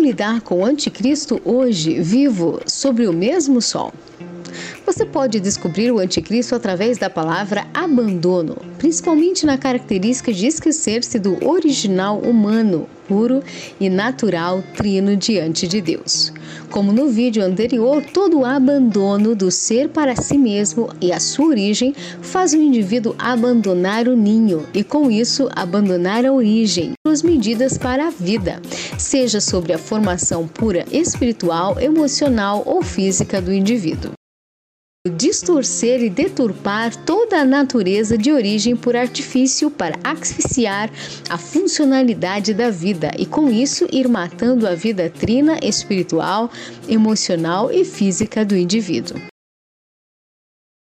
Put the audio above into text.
lidar com o anticristo hoje, vivo sob o mesmo sol? Você pode descobrir o anticristo através da palavra abandono, principalmente na característica de esquecer-se do original humano, puro e natural trino diante de Deus. Como no vídeo anterior, todo o abandono do ser para si mesmo e a sua origem faz o indivíduo abandonar o ninho e, com isso, abandonar a origem, as medidas para a vida, seja sobre a formação pura espiritual, emocional ou física do indivíduo. Distorcer e deturpar toda a natureza de origem por artifício para asfixiar a funcionalidade da vida e, com isso, ir matando a vida trina, espiritual, emocional e física do indivíduo.